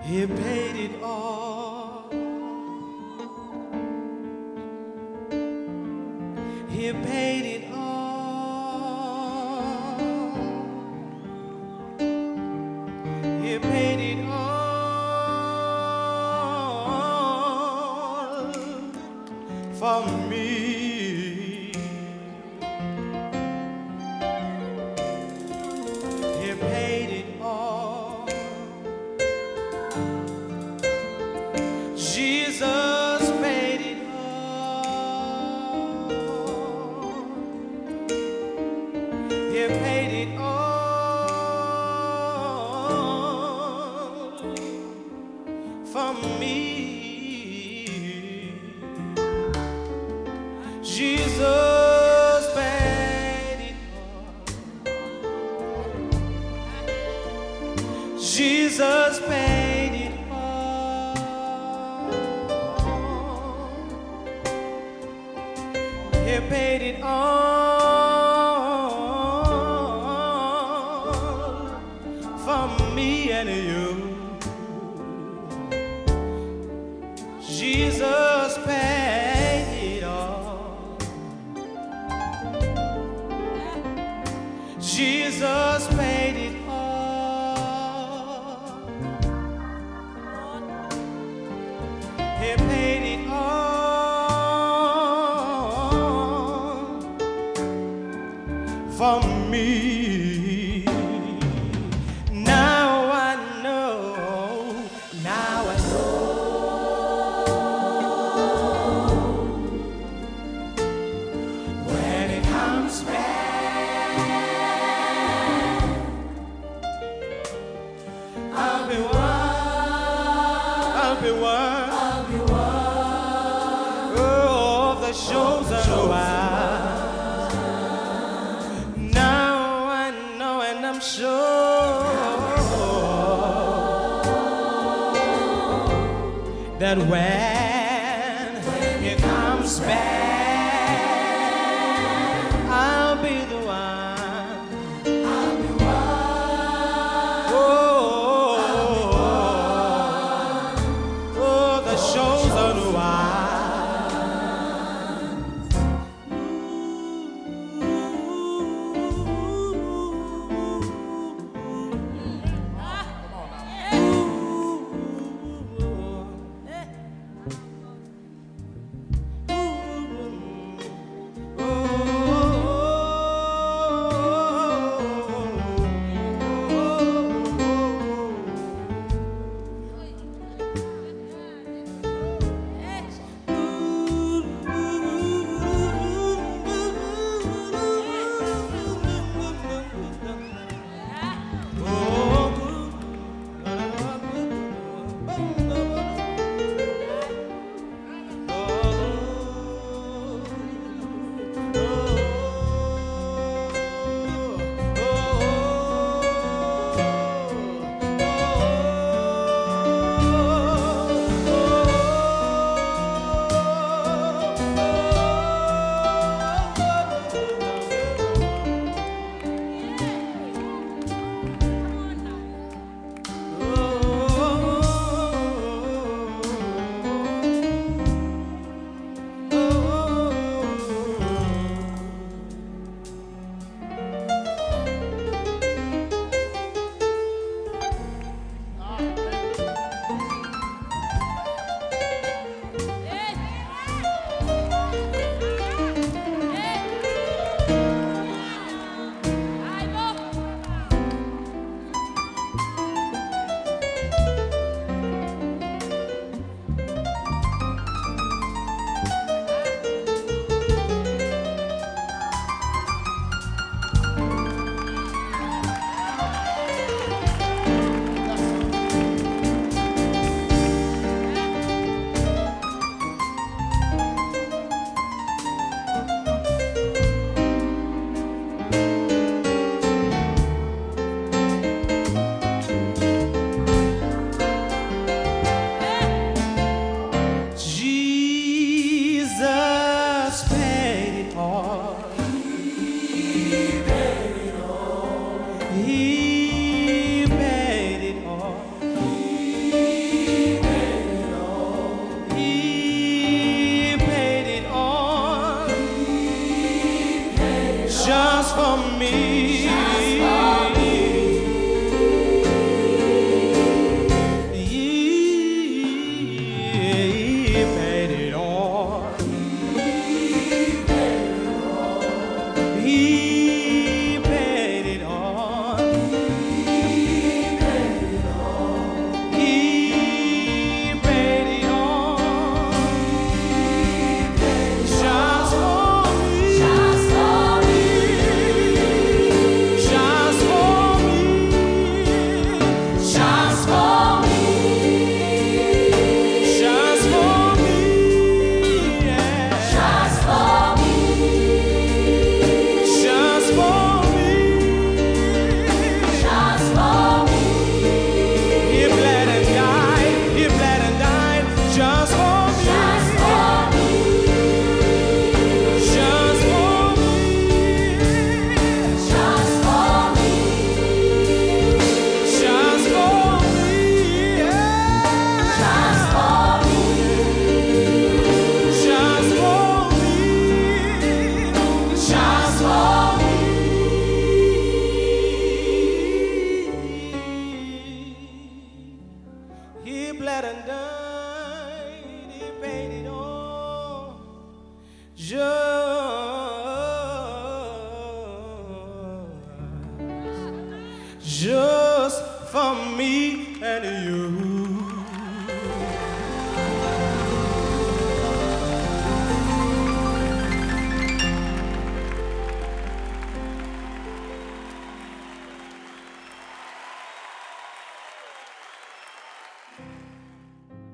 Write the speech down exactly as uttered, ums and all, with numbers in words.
He paid it all. He paid it all. He paid it all for me. He paid it all. Jesus paid it all. He paid it all for me. Jesus paid it all. Jesus paid it all. He paid it all for me and you. Jesus paid it all. Jesus paid it all. He paid it all for me. Now I know, now I know when it comes back, I'll be one, I'll be one, I'll be one of the chosen one. Now I know and I'm sure that when it comes back, I'll be the one. I'll be one. Oh, oh, the chosen one. just for me. Just for me. He, he paid it all. He paid it all. He paid it all. He paid it all. He paid it all. Just for me. Just for me. Just for me. Just for me. Just for me. Yeah. Just for me. Just for me. Just for me. He bled and died. He bled and died. Just for me. Just for me. Just for me. Just for me. Just for me. Yeah. Just for me. Just for me. Just for me. He bled and died. He paid it all. Just, just for me and you.